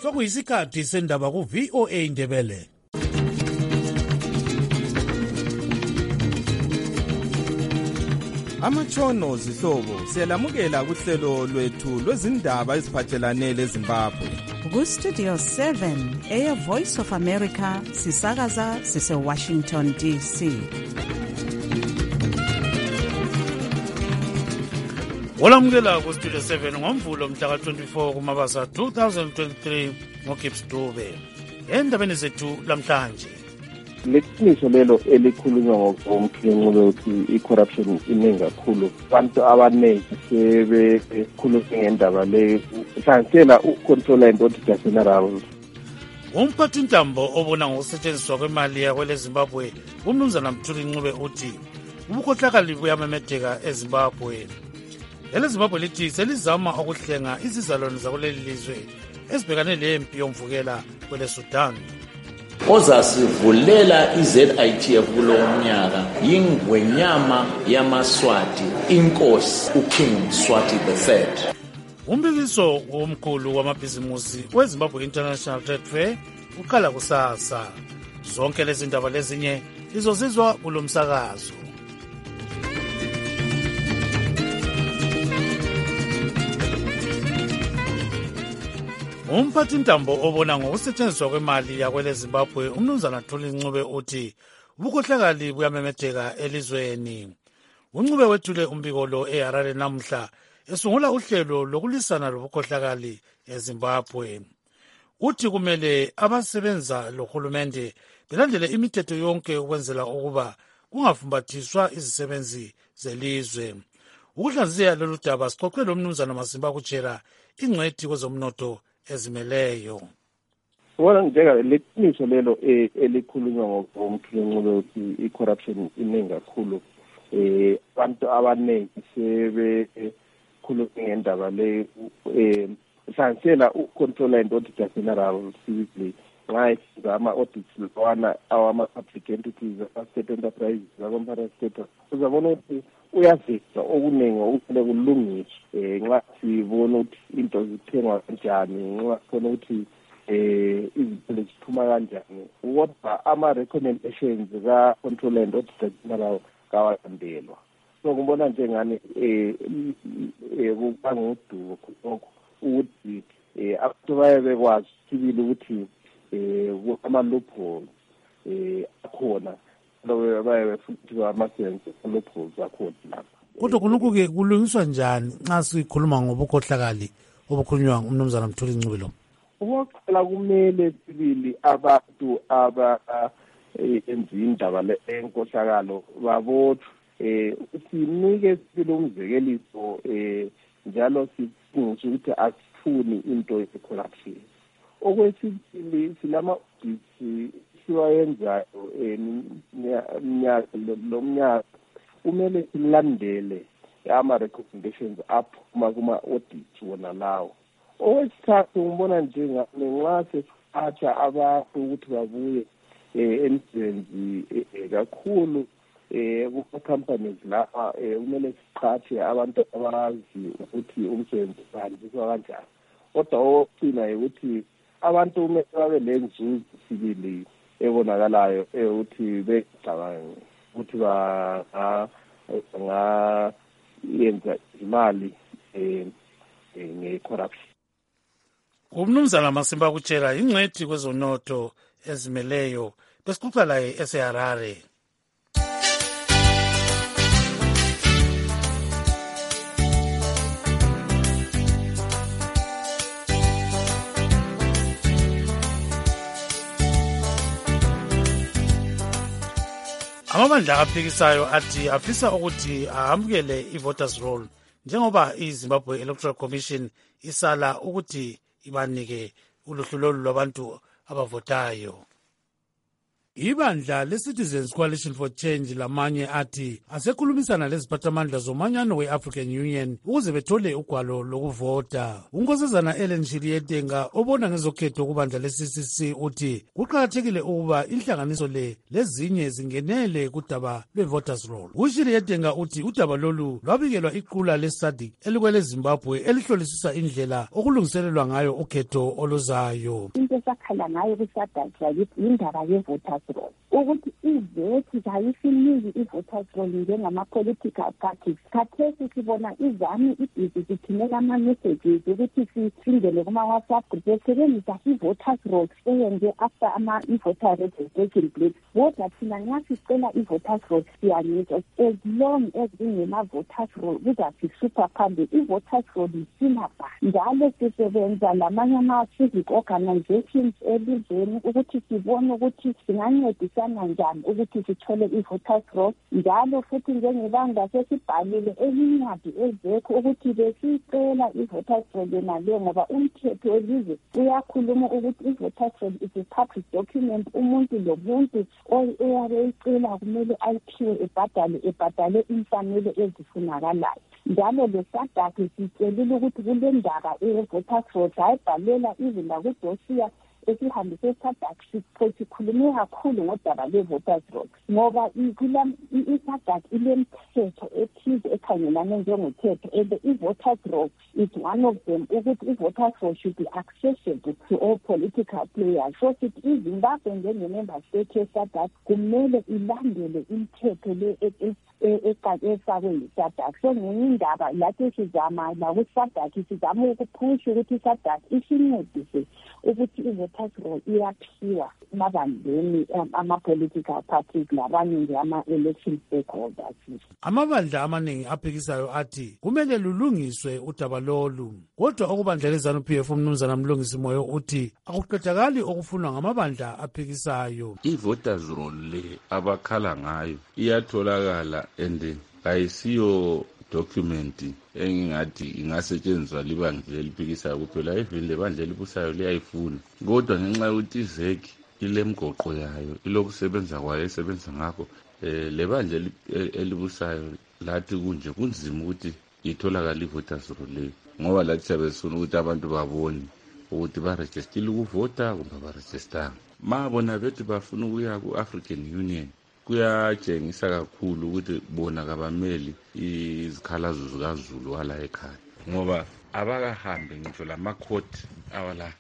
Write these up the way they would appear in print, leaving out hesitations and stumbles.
Sokuyisikhathi sendaba ku-VOA Indebele. Amatshono zihlobo siyalamukela kuhlelo lwethu lwezindaba eziphathelane leZimbabwe. Ku-Studio 7 Air Voice of America sisakaza sise-Washington DC. Olamukela ku-Studio 7 ngoMvulo mhla ka-24 kuMabasa 2023 ngoGibbs Dube. Endabeni zethu lamhlanje. Leqiniso lelo elikhulunywa ngomkhiqizo ukuthi i-corruption iningi kakhulu. Abantu abaningi sebekhuluma ngendaba le hlanganisela uController and Auditor General. Umphathintambo obona ngokusetshenziswa kwemali yakweleZimbabwe uMnumzana Mthuli Ncube uthi ubukhohlakali buyamemetheka eZimbabwe. EleZimbabwe lithi selizama ukuhlenga izizalwane zakuleli lizwe ezibhekane lempi yomvukela kweleSudan. Ozasivulela iZITF kulo mnyaka yingwenyama yamaswati inkosi uKing Mswati III. Umbikiso omkhulu wamabhizimusi weZimbabwe International Trade Fair uqala kusasa. Zonke lezi ndaba lezinye lizozizwa kulo msakazo. Umphathintambo obona ngokusetshenziswa kwemali yakweleZimbabwe uMnumzana Mthuli Ncube uthi ubukhohlakali buyamemetheka elizweni. uNcube wethule umbiko lo eHarare namhla esungula uhlelo lokulisana lobukhohlakali eZimbabwe. Uthi kumele abasebenza lohulumende belandele imithetho yonke ukwenzela ukuba kungafumbathiswa izisebenzi zelizwe. Ukuhlaziya lolu daba sixoxe loMnumzana Masimba Kuchera, ingcwethi kwezomnotho ezimeleyo. Wona njeka leqiniso lelo elikhulunywa ngomkhiqizo ukuthi i-corruption iningi kakhulu. Abantu abaningi sebekhuluma ngendaba le hlanganisela uController and Auditor General civically nxa izama audits lwana awama-public entities state enterprises zakomphakathi state. Uzabona ukuthi uyaveza okuningi okufanele kulungiswe nxa sibona ukuthi into zithengwa kanjani, nxa sibona ukuthi izinto ziphuma kanjani. Kodwa ama-recommendations ka-Controller and Auditor General kawalandelwa. So ngibona njengani kuba ngudumo lokho ukuthi abantu baye bekwazi sibili ukuthi ama-loopholes akhona. Baye futhi amasense ama-loopholes akhona lapha. Kodwa khonokho-ke kulungiswa njani nxa sikhuluma ngobukhohlakali obukhulunywa uMnumzana Mthuli Ncube lo? Okokuqala kumele sibili abantu enza indaba lenkohlakalo babotshwe. Sinike sibili umzekeliso njalo sifungise ukuthi asifuni into ye-corruption. Okwesibili silama-audits siwayenzayo lo mnyaka kumele silandele ama-recommendations aphuma kuma-audits wona lawo. Okwesithathu ngibona njengani nxa sesiphatha abantu ukuthi babuye emsebenzi kakhulu kuma-companies lapha kumele siqhathe abantu abazi ukuthi umsebenzi uhanjiswa kanjani. Kodwa okugcina ukuthi abantu kumele babe lenzuzo sibili ebonakalayo ukuthi becabanga ukuthi bangayenza imali nge-corruption. uMnumzana Masimba Kuchera, ingcwethi kwezomnotho ezimeleyo, besixoxa laye eseHarare. Amabandla aphikisayo athi afisa ukuthi ahamukele i-voters roll njengoba iZimbabwe Electoral Commission isala ukuthi ibanike uluhlu lolu lwabantu abavotayo. Ibandla le-Citizens Coalition for Change lamanye athi asekhulumisana leziphathamandla zomanyano we-African Union ukuze bethole ugwalo lokuvota. Unkosazana Ellen Shirietenga obona ngezokhetho kubandla le-CCC uthi kuqakathekile ukuba inhlanganiso lezinye zingenele kudaba lwe-voters roll. UShirietenga uthi udaba lolu lwabikelwa iqula le-SADC elikwele Zimbabwe elihlolisisa indlela okulungiselelwa ngayo ukhetho oluzayo. Into esakhala ngayo ku-SADC yindaba ye-voters roll, ukuthi ivethi kayisiniki i-voters roll njengama-political parties. Khathesi sibona izami ibhizi zithumela ama-messages ukuthi singene kuma-WhatsApp group besebenzisa i-voters roll eyenze after i-voter registration plate. Kodwa thina nxa sicela i-voters roll siyaniswa, as long as ingena-voters roll kuzasisupha phambili. I-voters roll isinaba njalo sisebenza lamanye ama-civic organizations elizweni ukuthi sibone ukuthi singancedisana njani ukuthi sithole i-voters roll. Njalo futhi njengebanga sesibhalile elincwadi ezekho ukuthi besicela i-voters roll naleyo ngoba umthetho welizwe uyakhuluma ukuthi i-voters roll is a public document. Umuntu lomuntu oyabe eyicela kumele ayiphiwe ebhadale imfanelo ezifunakalayo. Njalo le-SADC sicelile ukuthi kule ndaba ye-voters roll sayibhalela izinda kudosiya esihambise SADC sikhulume kakhulu ngodaba lwe-voters roll ngoba i-SADC ilemthetho ethize ekhangelane njengothetho and i-voters roll is one of them ukuthi i-voters roll should be accessible to all political players. So sithi iZimbabwe njenge-member state ye-SADC kumele ilandele imithetho le efakwe yi-SADC. So ngenye indaba lathi sizama la ku-SADC sizama ukuphusha ukuthi i-SADC isincedise ukuthi i-voters roll iyaphiwa emabandleni ama-political parties labanye nje ama-election stakeholders. Amabandla amaningi aphikisayo athi kumele lulungiswe udaba lolu. Kodwa okubandla leZANU-PF umnumzana Mlungisi Moyo uthi akuqedakali okufunwa ngamabandla aphikisayo. I-voters roll le abakhala ngayo iyatholakala and ayisiyo document engingathi ingasetshenziswa libandla eliphikisayo kuphela. Even lebandla elibusayo liyayifuna, kodwa ngenxa yokuthi iZEC ilemgoqo yayo ilokusebenza kwayo esebenza ngakho lebandla elibusayo lathi kunje kunzima ukuthi itholakala i-voters roll leyo, ngoba lathi siyabe sifuna ukuthi abantu babone ukuthi barejistile ukuvota kumbe abarejistanga. Mabona bethi bafuna ukuya ku-African Union kuyatshengisa kakhulu ukuthi bona kabameli izikhalazo zikaZulu wala ekhaya, ngoba abakahambe ngitsho lamakhoti awala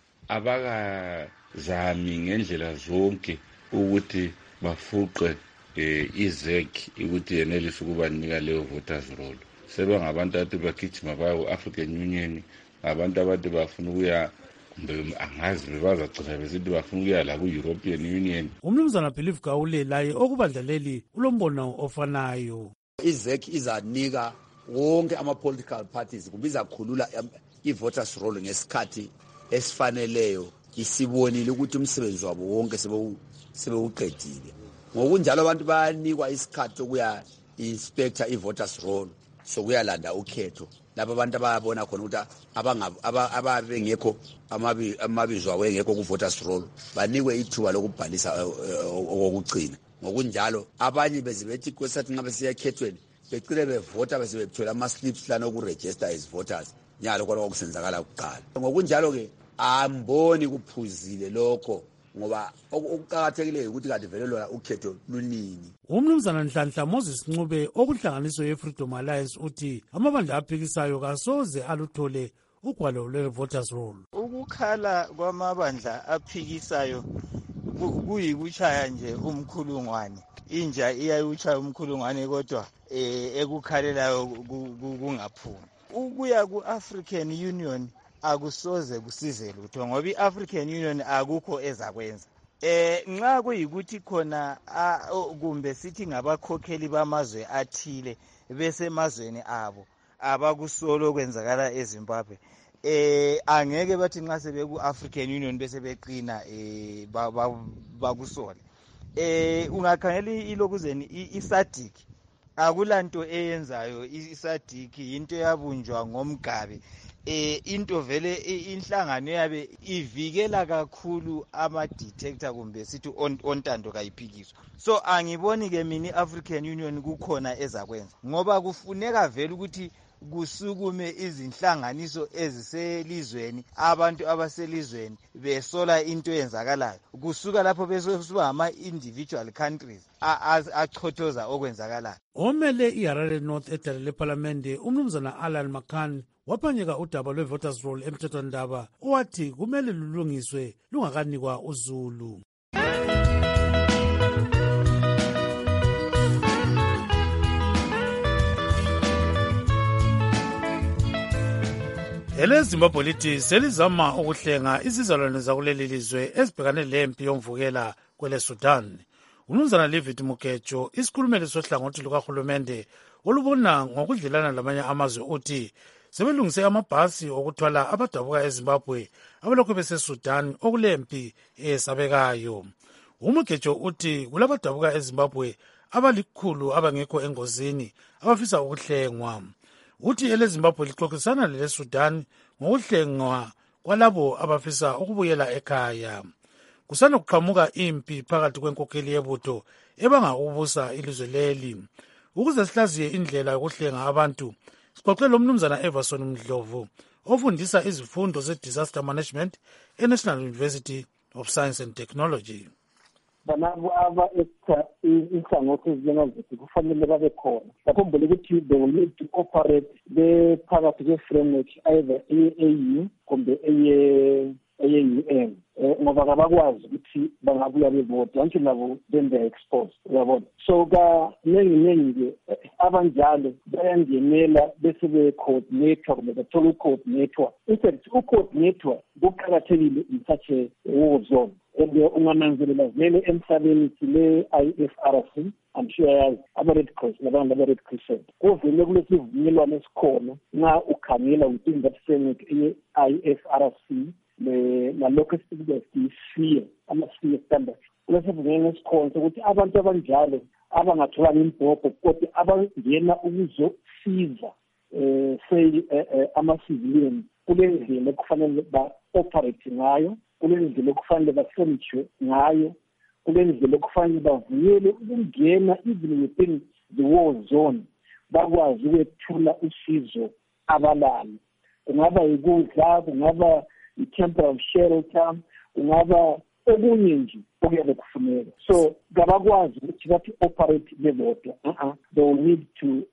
abakazami ngendlela zonke ukuthi bafuqe iZEC ukuthi yenelise ukubanika leyo voters roll. Sebengabantu athi bagijima baya ku-African Union, abantu abathi bafuna ukuya angazi bebazacina besithi bafuna ukuya la ku-European Union. Umnumzana Believe Gawule laye okubandla leli ulombono ofanayo. iZEC izanika wonke ama-political parties kubiza khulula i-voters roll ngesikhathi esifaneleyo. Isibonile ukuthi umsebenzi wabo wonke sebewuqedile. Ngokunjalo abantu bayanikwa isikhathi sokuya inspector i-voters roll sokuyalanda ukhetho lapho abantu abayabona khona ukuthi ababengekho amabizo abo engekho ku-voters roll banikwe ithuba lokubhalisa okugcina. Ngokunjalo abanye bezibethi kwesathi nxa besiya ekhethweni becile bevota bese bethola ama-slips lana okuregister as voters nyalo kwalokho kusenzakala kuqala. Ngokunjalo-ke amboni kuphuzile lokho ngoba okuqakathekileyo ukuthi kade vele lona ukhetho lunini. Umnumzana Nhlanhla Moses Ncube okuhlanganiso ye-Freedom Alliance uthi amabandla aphikisayo kasoze aluthole ugwalo lwe-voters roll. Ukukhala kwamabandla aphikisayo kuyikuchaya nje umkhulungwane. Inja iyayuchaya umkhulungwane kodwa ekukhalelayo kungaphumi. Ukuya ku-African Union akusoze kusize lutho ngoba i-African Union akukho ezakwenza. Nxa kuyikuthi khona kumbe sithi ngabakhokheli bamazwe athile besemazweni abo abakusolo kwenzakala eZimbabwe, angeke bathi nxa sebeku-African Union bese beqina bakusole. Ungakhangela ilokuzeni i-SADC akulanto eyenzayo. I-SADC into yabunjwa ngomgabe into vele inhlangano yabe ivikela kakhulu ama-detector kumbe sithi ontando kayiphikiswa. So angiboni ke mina i-African Union kukhona ezakwenza ngoba kufuneka vele ukuthi kusukume izinhlanganiso eziselizweni, abantu abaselizweni besola into eyenzakalayo, kusuka lapho besosuba ama-individual countries achothoza okwenzakalayo. Omele iHarare North edale lephalamende umnumzana Alan Makan waphanyeka udaba lwe-voters roll emthethwandaba owathi kumele lulungiswe lungakanikwa uZulu. EleZimbabwe lithi selizama ukuhlenga izizalwane zakuleli lizwe ezibhekane lempi yomvukela kwele Sudan. Umnumzana David Mukejo, isikhulumeli sohlangothi lukahulumende olubona ngokudlelana lamanye amazwe, uthi sebelungise amabhasi okuthwala abadabuka eZimbabwe abalokhu beseSudan okulempi eyesabekayo. Umukejo uthi kulabadabuka eZimbabwe abalikhulu abangekho engozini abafisa ukuhlengwa. Uthi eleZimbabwe lixoxisana leleSudan ngokuhlengwa kwalabo abafisa ukubuyela ekhaya. Kusanda kuqhamuka impi phakathi kwenkokheli yebutho ebanga ukubusa ilizwe leli. Ukuze sihlaziye indlela yokuhlenga abantu, sixoxele umnumzana Everson Mdlovu ofundisa izifundo ze-disaster management eNational University of Science and Technology. Banabo aba-extra inhlangothi ezinjengazethu kufanele babe khona. Bakhumbule ukuthi they will need to operate bephakathi kwe-framework either eye-AU kumbe eye-UN. Ngoba kabakwazi ukuthi bangabuya bevota until nabo then they are exposed. Uyabona. So kaningi abanjalo bayangenela bese be-coordinator kumbe bathola u-coordinator. In fact, u-coordinator kuqakathekile in such a war zone. Ungananzelela vele emhlabeni sile IFRC, I'm sure yazi aba-Red Cross nabantu aba-Red Crescent kuvele kulesivumelwano esikhona nxa ukhangela within that framework ye-IFRC nalokho esikubiza siyi-sphere, ama-sphere standards. Kulesivumelwano esikhona sokuthi abantu abanjalo abangatholanga imbhobho kodwa abangena ukuzosiza ama-civilian kule ndlela ekufanele ba-operate ngayo, kule ndlela okufanele bahlonitshwe ngayo, kule ndlela okufanele bavuyele ukungena even within the war zone, bakwazi ukwethula usizo abalalo. Kungaba yikudla, kungaba i-temporary shelter, kungaba okunye nje okuyabe kufuneka. So kabakwazi ukuthi bathi operate bebodwa. They will need to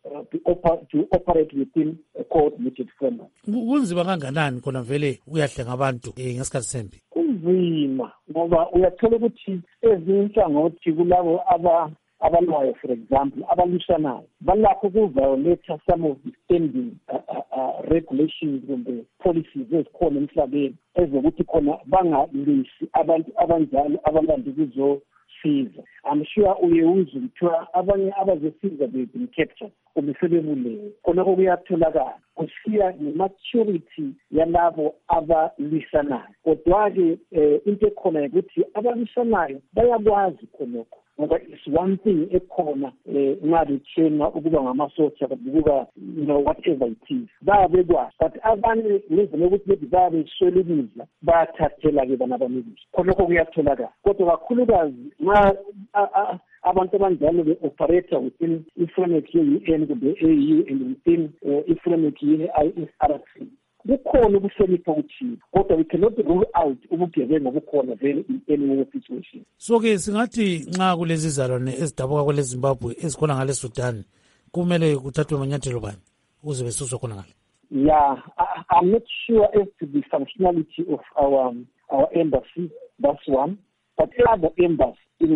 operate within a coordinated framework. Kunzima kanganani khona vele uyahlenga abantu ngesikhathi sempi? Kunzima ngoba uyathola ukuthi ezinye inhlangothi kulabo abalwayo, for example, abalwisanayo balakho ukuviolate some of the standing regulations kumbe policies ezikhona emhlabeni ezokuthi khona bangalwisi abantu abanjalo abalanda ukuzosiza. I'm sure uye uzwe kuthiwa abanye abazosiza they've been captured kumbe sebebulewe. Khonako kuyatholakala kusiya nge-maturity yalabo abalwisanayo. Kodwa-ke into ekhona ukuthi abalwisanayo bayakwazi khonoko. Ngoba it's one thing ekhona nxa betshena ukuba ngamasotsha ukuba whatever it is bayabekwazi, but abanye ngezimo ukuthi bethi bayabeswela ukudla bayathathela-ke bana abanikisi. Khonokho kuyatholakala kodwa kakhulukazi nxa abantu abanjalo be-operator within i-framework ye-UN kumbe AU and within i-framework ye-IFRC kukhona ukuhlonipha okuthile, kodwa we cannot rule out ubugebengu obukhona vele in any war situation. So-ke singathi nxa kulezi zalwane ezidabuka kwele Zimbabwe ezikhona ngale Sudan kumele kuthathwe amanyathelo bani ukuze besuswe khona ngale? Yeah, I'm not sure as to the functionality of our embassy, that's one. But other embassies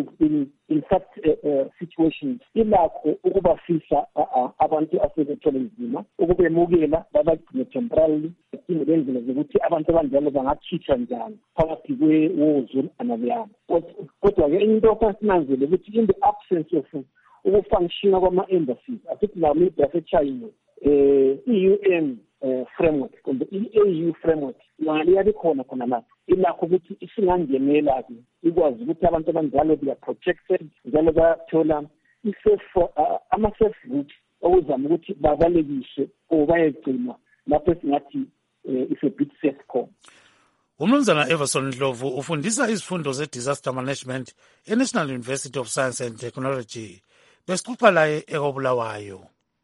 in such situations ilakho ukubafisa abantu asebethole nzima ukubemukela babagcine temporarily indlela zokuthi abantu abanjalo bangakhitshwa njani phakathi kwe-war zone anabeyana. Kodwa-ke into ofasinanzele ukuthi in the absence of ukufunctiona kwama-embassies asithi la maybe aseChina i-UN framework kumbe i-AU framework yona liyabikhona khona lapho ilakho ukuthi isingangenela-ke ikwazi ukuthi abantu abanjalo they are protected njalo bayathola ama-safe route okuzama ukuthi babalekiswe or bayegcinwa lapho esingathi is a bit safe. Umnumzana Everson Ndlovu ufundisa izifundo ze-disaster management e-National University of Science and Technology. Besixoxa laye eKobulawayo.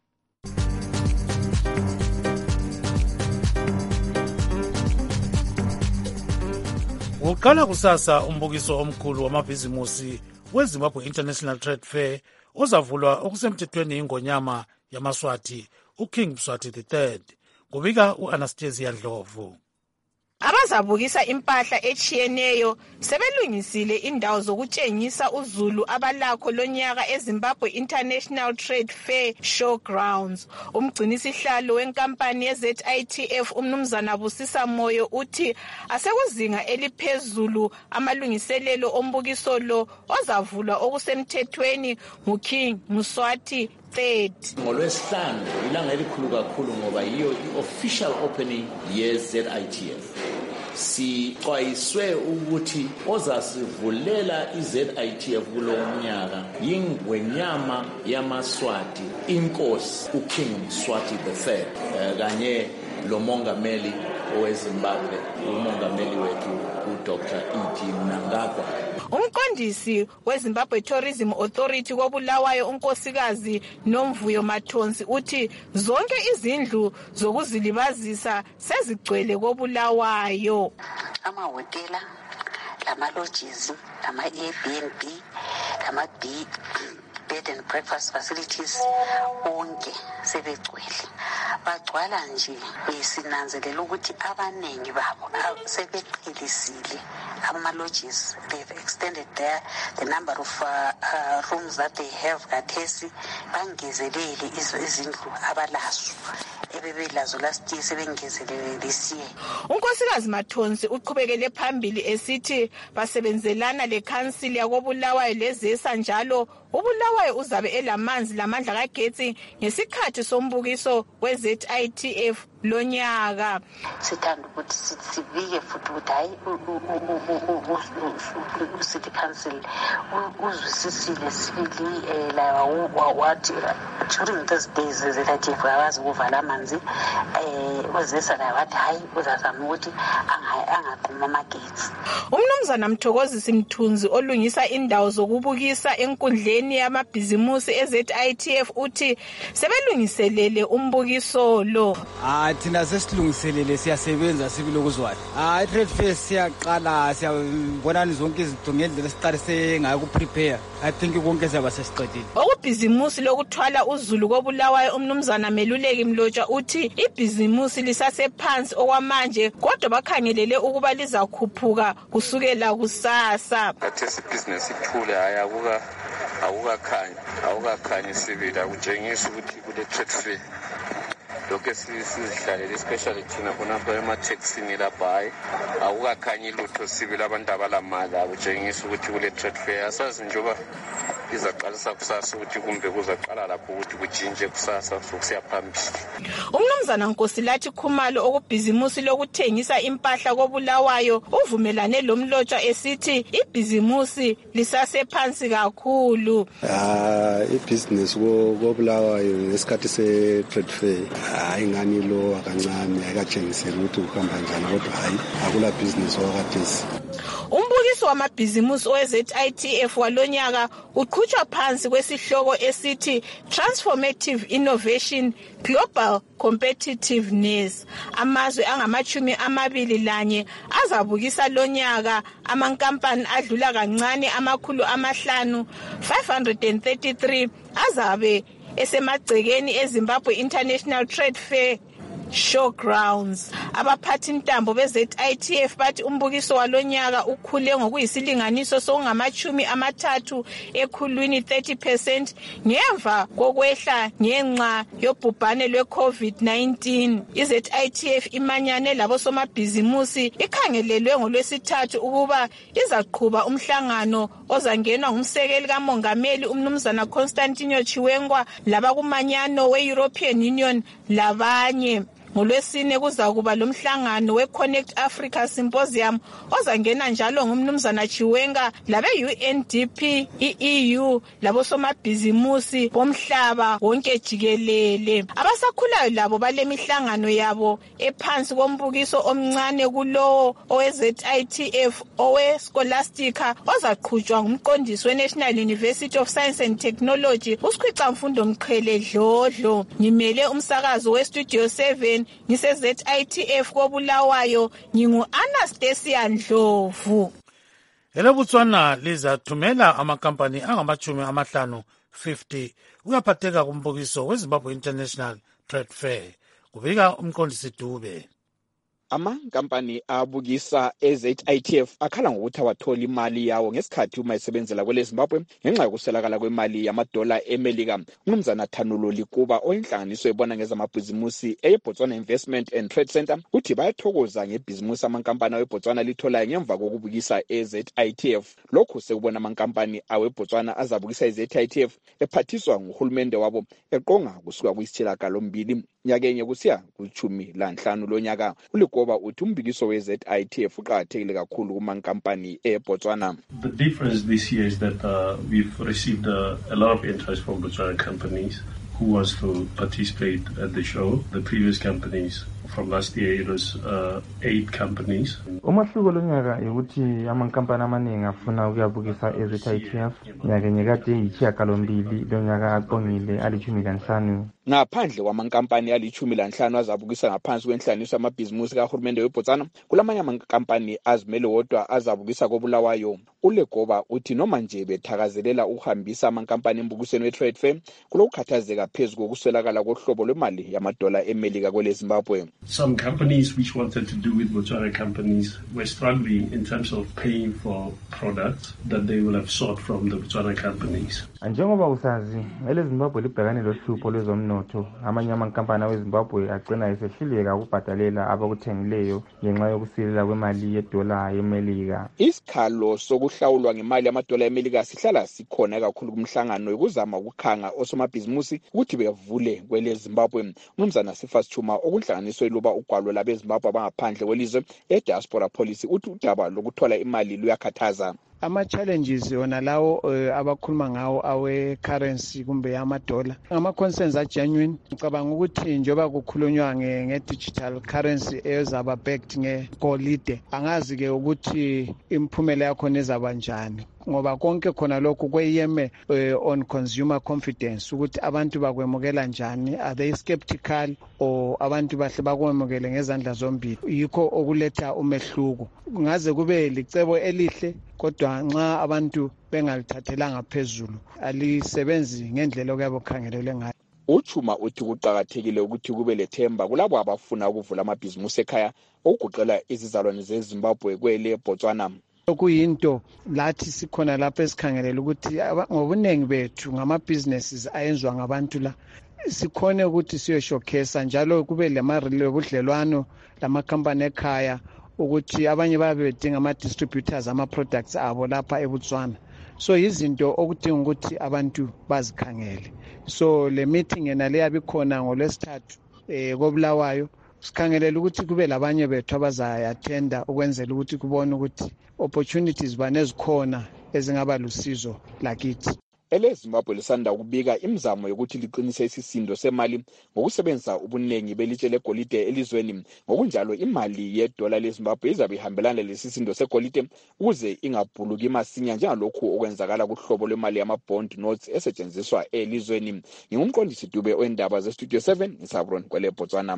Uqala kusasa umbukiso omkhulu wamabhizimusi weZimbabwe International Trade Fair ozavulwa okusemthethweni ingonyama yamaswati uKing Mswati III. Kubika uAnastasia Ndlovu. Abazabukisa impahla echiyeneyo sebelungisile indawo zokutshengisa uzulu abalakho lonyaka eZimbabwe International Trade Fair Showgrounds. Umgcinisihlalo wenkampani yeZITF umnumzana Busisa Moyo uthi asekuzinga eliphezulu amalungiselelo ombukiso lo ozavulwa okusemthethweni nguKing Mswati III. NgoLwesihlanu ilanga elikhulu kakhulu ngoba yiyo i-official opening ye-ZITF. Sixwayiswe ukuthi ozasivulela i-ZITF kulo mnyaka yingwenyama yamaswati inkosi uKing Mswati III kanye lo mongameli oweZimbabwe umongameli wethu uDr. E.G. Mnangagwa. Umqondisi weZimbabwe Tourism Authority koBulawayo unkosikazi Nomvuyo Mathonsi uthi zonke izindlu zokuzilibazisa sezigcwele koBulawayo. Amahotela, lama-lodges, lama-Airbnb, bed and breakfast facilities onke sebegcwele. Bagcwala nje besinanzelela ukuthi abanengi babo sebeqilisile ama-lodges. They've extended the number of rooms that they have kathesi bangezelele izindlu abalazo ebebelazo last year sebengezelele this year. Unkosikazi Mathonsi uqhubekele phambili esithi basebenzelana lekhansili yakoBulawayo lezesa njalo uBulawayo uzabe elamanzi lamandla kagetsi ngesikhathi sombukiso weZITF lonyaka. Sithanda ukuthi sibike futhi ukuthi hayi uCity Council uzwisisile sibili la wathi during those days ZITF awazi ukuvala amanzi wezesa la wathi hayi uzazama ukuthi angaqhuma amagetsi. Umnumzana Mthokozisi Mthunzi olungisa indawo zokubukisa enkundleni yamabhizimusi eZITF uthi sebelungiselele umbukiso lo. Thina sesilungiselele siyasebenza sibilokuzwana. Trade fair siyaqala siyabona zonke izinto ngendlela esiqalise ngayo ku-prepare. I think konke siyaba sesiqedile. Okubhizimusi lokuthwala uzulu koBulawayo umnumzana Meluleki Mlotsha uthi ibhizimusi lisasephansi okwamanje kodwa bakhangelele ukuba lizakhuphuka kusukela kusasa. Kathesi business ithule awukakhanyi sibili akutshengisa ukuthi kule trade fair lokho sizihlalele especially thina khonapha emathekisini lapha hayi awukakhanyi lutho sibili abantu abalamali akutshengisa ukuthi kule trade fair asazi njengoba izaqalisa kusasa ukuthi kumbe kuzaqala lapho ukuthi kujinje kusasa sokusiya phambili. Umnumzana Nkosilathi Khumalo okubhizimusi lokuthengisa impahla koBulawayo uvumelane lomlotshwa esithi ibhizimusi lisasephansi kakhulu. Ibusiness koBulawayo ngesikhathi se-trade fair ingani lo akancane akatshengisela ukuthi uhamba njani kodwa hayi akula business wakathesi. Umbukiso wamabhizimusi oweZITF walonyaka uqhutshwa phansi kwesihloko esithi Transformative Innovation Global Competitiveness. Amazwe angama-21 azabukisa lonyaka amankampani adlula kancane amakhulu 533 azabe esemagcekeni eZimbabwe International Trade Fair Showgrounds. Abaphathi ntambo beZITF bathi umbukiso walonyaka ukhule ngokuyisilinganiso sokungama-30 ekhulwini 30% ngemva kokwehla ngenxa yobhubhane lwe-COVID-19. iZITF imanyane labosomabhizimusi ikhangelelwe ngoLwesithathu ukuba izaqhuba umhlangano ozangenwa ngumsekeli kamongameli umnumzana Constantino Chiwenga labakumanyano we-European Union labanye. NgoLwesine kuzakuba lomhlangano weConnect Africa Symposium ozangena njalo ngumnumzana Chiwenga labe-UNDP, i-EU labosomabhizimusi bomhlaba wonke jikelele. Abasakhulayo labo balemihlangano yabo ephansi kombukiso omncane kulowo owe-ZITF owe-Scholastica ozaqhutshwa ngumqondisi we-National University of Science and Technology uSikhwicamfundo Mqhele Dlodlo. Ngimele umsakazo we-Studio 7 ngise-ZITF koBulawayo, ngingu-Anastasia Ndlovu. ELeBotswana lizathumela amakampani angama-50 uyaphatheka kumbukiso weZimbabwe International Trade Fair, kubika umqondisi Dube. Amankampani abukisa eZITF akhala ngokuthi awathola imali yawo ngesikhathi uma esebenzela kwele Zimbabwe ngenxa yokuswelakala kwemali yamadola eMelika. Umnumzana Thanulo Likuba oyinhlanganiso ebona ngezamabhizimusi eBotswana Investment and Trade Center uthi bayathokoza ngebhizimusi amankampani aweBotswana litholayo ngemva kokubukisa eZITF. Lokhu sekubona amankampani aweBotswana azabukisa eZITF ephathiswa nguhulumende wabo eqonga kusuka kwisitshiyagalombili nyakenye kusiya ku-15 lonyaka. Ulikoba uthi umbikiso we-ZITF uqakathekile kakhulu kumankampani eBotswana. The difference this year is that we've received a lot of interest from Botswana companies who wants to participate at the show. The previous companies from last year, it was 8 companies. Umahluko lonyaka ukuthi amankampani amaningi afuna ukuyabukisa eZITF nyakenye kade yisishiyagalombili lonyaka aqongile ali-15. Ngaphandle kwamankampani ali-15 azabukisa ngaphansi kwenhlanganiso yamabhizimusi kahulumende weBotswana, kulamanye amankampani azimele wodwa azabukisa koBulawayo. Ulegoba uthi noma nje bethakazelela ukuhambisa amankampani embukisweni we-Trade Fair kulokukhathazeka phezu kokuswelakala kohlobo lwemali yamadola eMelika kwele Zimbabwe. Some companies which wanted to do with Botswana companies were struggling in terms of paying for products that they will have sought from the Botswana companies. Njengoba usazi ele Zimbabwe libhekane lohlupho lwezomnotho, amanye amankampani aweZimbabwe agcina esehluleka ukubhadalela abakuthengileyo ngenxa yokusilela kwemali yedola eMelika. Isikhalo sokuhlawulwa ngemali yamadola eMelika sihlala sikhona kakhulu kumhlangano yokuzama ukukhanga osomabhizimusi ukuthi bevule kwele Zimbabwe. Umnumzana Sifas Chuma okunhlanganiso eluba ugwalo labeZimbabwe abangaphandle kwelizwe eDiaspora Policy uthi udaba lokuthola imali luyakhathaza. Ama-challenges yona lawo abakhuluma ngawo awe-currency kumbe amadola ama-concerns genuine. Ngicabanga ukuthi njengoba kukhulunywa nge-digital currency ezaba backed ngegolide, angazi-ke ukuthi imiphumela yakhona ezaba njani, ngoba konke khona lokhu kweyeme on consumer confidence ukuthi abantu bakwemukela njani, are they skeptical or abantu bahle bakwemukele ngezandla zombili. Yikho okuletha umehluko. Ngaze kube licebo elihle kodwa nxa abantu bengalithathelanga phezulu alisebenzi ngendlela okuyabe kukhangelelwe ngayo. Uchuma uthi kuqakathekile ukuthi kube lethemba kulabo abafuna ukuvula amabhizimusi ekhaya okugoqela izizalwane zeZimbabwe kwele Botswana. Kuyinto lathi sikhona lapha esikhangelela ukuthi ngobuningi bethu ngama-businesses ayenzwa ngabantu la sikhone ukuthi siyoshowcase njalo kube lebudlelwano lamakhampani ekhaya ukuthi abanye babe bedinga ama-distributors ama-products abo lapha eBotswana. So izinto okudinga ukuthi abantu bazikhangele. So le meeting yena leyabikhona ngoLwesithathu koBulawayo, sikhangelela ukuthi kube labanye bethu abazayathenda ukwenzela ukuthi kubone ukuthi opportunities banezikhona ezingaba lusizo lakithi. EleZimbabwe lisanda kubika imizamo yokuthi liqinise isisindo semali ngokusebenzisa ubunengi belitshe legolide elizweni. Ngokunjalo imali yedola leZimbabwe izabe ihambelana lesisindo segolide ukuze ingabhuluki masinya njengalokhu okwenzakala kuhlobo lwemali yama-bond notes esetshenziswa elizweni. Ngingumqondisi Dube oendaba zeStudio 7 ngisabron kwele Botswana.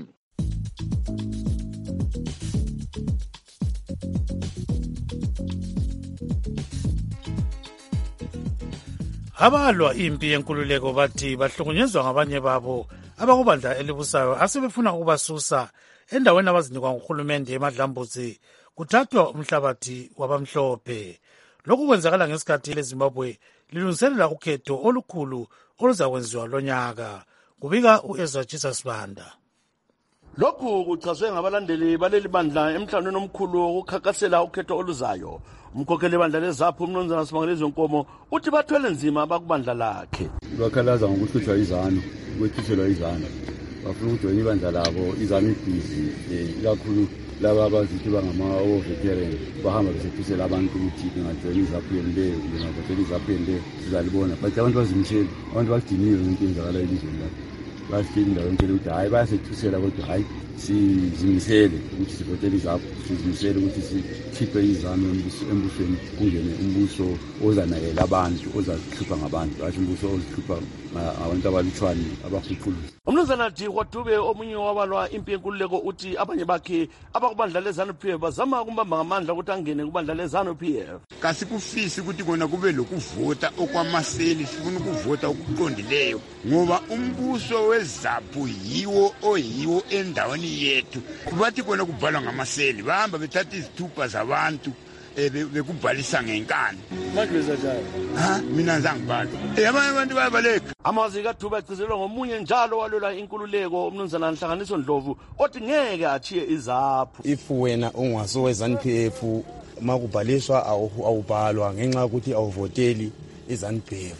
Abalwa impi yenkululeko bathi bahlukunyezwa ngabanye babo abakubandla elibusayo asebefuna ukubasusa endaweni abazinikwa nguhulumende eMadlambuzi kuthathwa umhlabathi wabamhlophe. Lokhu kwenzakala ngesikhathi leZimbabwe lilungiselela ukhetho olukhulu oluzakwenziwa lonyaka, kubika uEzra Jesus Banda. Lokhu kuchazwe ngabalandeli baleli bandla emhlanganweni omkhulu wokukhankasela ukhetho oluzayo. Umkhokheli bandla leZAPHU uMnumzana Sibangelizwe Nkomo uthi bathwele nzima abakubandla lakhe. Bakhalaza ngokuhlutshwa izano, ukwethishelwa izano. bafuna ukujoyina ibandla labo izami ibhizi ikakhulu laba abazithi bangama-veteran bahamba besephusela abantu ukuthi bengajoyina iZAPU-UM leyo bengavotela iZAPU-UM leyo sizalibona but abantu bazimisele abantu badiniwe ngento enzakala elizweni lapho bafike indaweni tshela ukuthi hhayi bayasethusela kodwa hhayi sizimisele ukuthi sivotele iZAPU sizimisele ukuthi sikhiphe izami embusweni kungene umbuso ozanakela abantu ozazihlupha ngabantu hatshi umbuso ozihlupha abantu abalutshwane abahuquluza. Umnumzana Dikwa Dube omunye wabalwa impi yenkululeko uthi abanye bakhe abakubandla leZANU-PF bazama ukumbamba ngamandla ukuthi angene kubandla leZANU-PF. Kasikufisi ukuthi kona kube lokuvota okwamaseli, sifuna ukuvota okuqondileyo ngoba umbuso weZAPU yiwo endaweni yethu. Bathi kona kubhalwa ngamaseli bahamba bethatha izithupha zabantu bekubhalisa ngenkani. Manje bezajalo. Mina ngizangibhala. Abanye abantu bayabaleka. Amazwi kaDube agcizelwa ngomunye njalo walwela inkululeko umnumzana Nhlanganiso Ndlovu othi ngeke achiye iZAPU. If wena ungasowe ZANU-PF makubhaliswa awubhalwa ngenxa yokuthi awuvoteli iZANU-PF.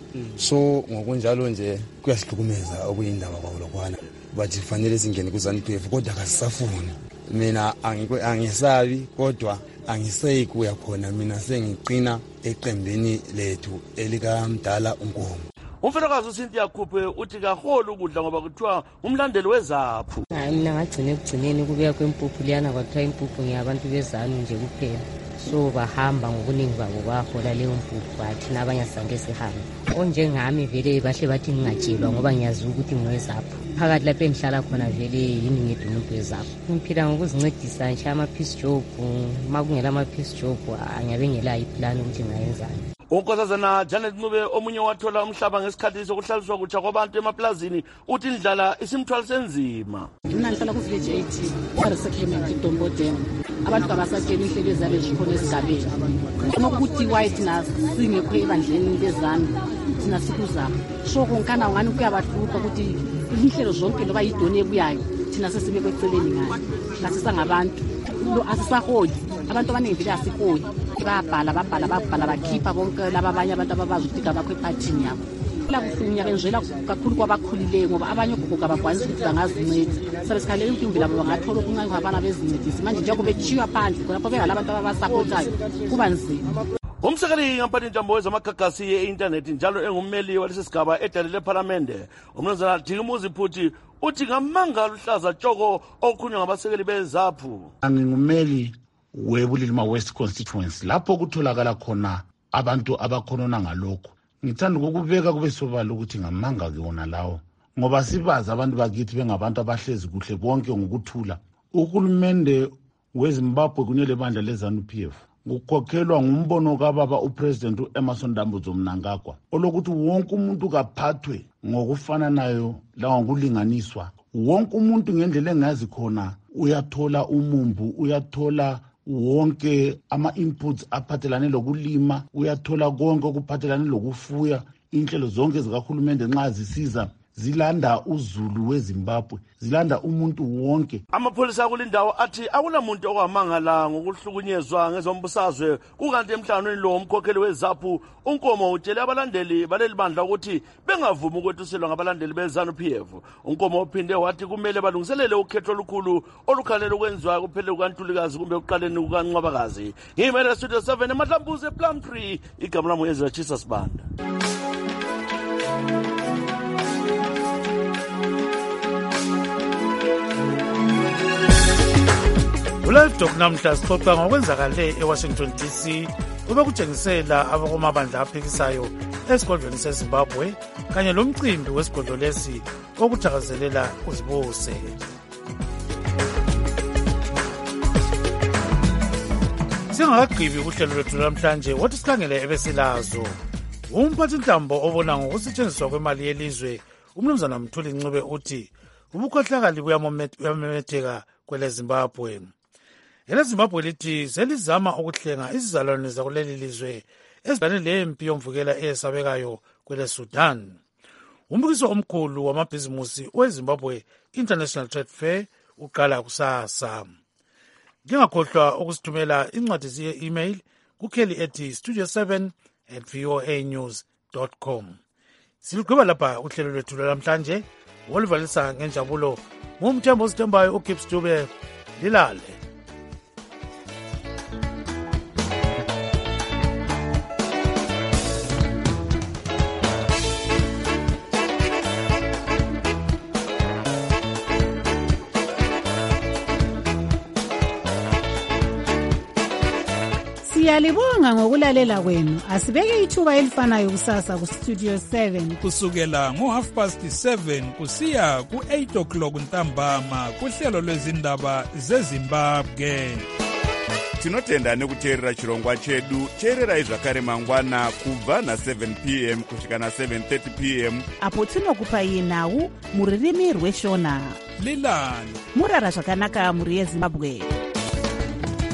So ngokunjalo nje kuyasihlukumeza okuyindaba kwawo lokwana. Bathi fanele singene kuZANU-PF kodwa kasisafuni. Mina angisabi kodwa angiseyi kuya khona, mina sengiqina eqembeni lethu elikamdala uNkomo. Umfelokazi uCynthia Khuphe uthi kaholo ukudla ngoba kuthiwa umlandeli weZAPU. Mina ngagcina ekugcineni kubuya kwempuphu liyana kwathiwa impuphu ngiyabantu beZANU nje kuphela. So bahamba ngokuningi babo bahola leyo mpuphu bathi nabanye asande sihambe. Onjengami vele bahle bathi ngingatshelwa ngoba ngiyazi ukuthi ngiweZAPU. Phakathi lapho engihlala khona vele yini ngedwa umuntu weZAPU. Ngiphila ngokuzincedisa nje ama-peace job, makungela ama-peace job angabe ngelayo iplan ukuthi ngayenzani. Unkosazana Janet Ncube omunye wathola umhlaba ngesikhathi sokuhlaliswa kutsha kwabantu emaplazini uthi indlala isimthwalise nzima. Mina ngihlala ku-village 18 Parisettlement iDombodeni. Abantu kabasatshela inhlelo ezabe zikhona esigabeni. Nokuthi white nasingekho ebandleni leZANU thina sikuzama. So konkana ngani kuyabahlupha ukuthi inhlelo zonke loba yidoni ebuyayo thina sesibe kweceleni ngayo. Ngasisangabantu asisaholi abantu abaningi vele asiholi. Babhala bakhipha bonke laba abanye abantu ababazi ukuthi abakho ephathini yabo. La kuhlunya benzela kakhulu kwabakhulileyo ngoba abanye ogogo abakwanisi ukuthi bangazinceda. Sabe sikhalela ukuthi imvila bangathola okuncane kwabana bezincedisi. Manje njengoba bechiwa phandle lapho bengalabantu ababasapothayo kuba nzima. Umsekeli kampani Ntambo wezamagagasi ye-internet njalo engummeli walesi sigaba edale lePhalamende umnumzana Dikumuzi Phuthi uthi ngamanga luhlaza tshoko okukhulunywa ngabasekeli beZAPU. Angingumeli weBulilima West constituency lapho kutholakala khona abantu abakhonona ngalokho. Ngithanda ukubeka kube sobala ukuthi ngamanga kuyona lawo ngoba sibazi abantu bakithi bengabantu abahlezi kuhle bonke ngokuthula. Uhulumende weZimbabwe kunye lebandla leZANU-PF kukhokhelwa ngumbono kababa uPresident uEmmerson Dambudzo Mnangagwa olokuthi wonke umuntu kaphathwe ngokufananayo lawo ngokulinganiswa. Wonke umuntu ngendlela engazi khona uyathola umumbu, uyathola wonke ama-inputs aphathelane lokulima, uyathola konke okuphathelane lokufuya. Inhlelo zonke zikahulumende nxa zisiza zilanda uzulu weZimbabwe, zilanda umuntu wonke. Amapholisa akulindawo athi akulamuntu okwamangala ngokuhlukunyezwa ngezombusazwe kukanti emhlanganweni lo umkhokheli weZAPU uNkomo utshele abalandeli baleli bandla ukuthi bengavumi ukwethuselwa ngabalandeli beZANU-PF. uNkomo uphinde wathi kumele balungiselele ukhetho olukhulu olukhanele ukwenziwa kuphele kukaNtulikazi kumbe kuqaleni kukaNcwabakazi. Ngimele Studio 7 eMahlambuze Plumtree, igama lami Ezra Chisa Sibanda. uLive Talk namhla sixoxa ngokwenzakale eWashington DC obekutshengisela abakomabandla aphikisayo esigodlweni seZimbabwe kanye lomcimbi wesigodlo lesi okuthakazelela uzibuse. Singakagqibi uhlelo lwethu namhlanje wothi sikhangele ebesilazo. Umphathintambo obona ngokusetshenziswa kwemali yelizwe umnumzana Mthuli Ncube uthi ubukhohlakali buyamemetheka kweleZimbabwe. EleZimbabwe lithi selizama ukuhlenga izizalwane zakuleli lizwe ezibhekane lempi yomvukela eyesabekayo kweleSudan. Umbukiso omkhulu wamabhizimusi weZimbabwe International Trade Fair uqala kusasa. Ngingakhohlwa ukusithumela incwadi ye-email kukelly@studio7@voanews.com. Silugqiba lapha uhlelo lwethu lwanamhlanje. wolivalisa ngenjabulo ngumthembo osithembayo uGibbs Dube. Lilale. Siyalibonga ngokulalela kwenu. Asibeke ithuba elifanayo kusasa ku Studio 7 kusukela ngo7:30 kusiya ku8 o'clock ntambama kuhlelo lwezindaba zeZimbabwe. Tinotenda nekuteerera chirongwa chedu. Teererai zvakare mangwana kubva na7 p.m. kusvika na7:30 p.m. apo tinokupai nhau muririmi rweshona. Lilani murara zvakanaka muri yeZimbabwe.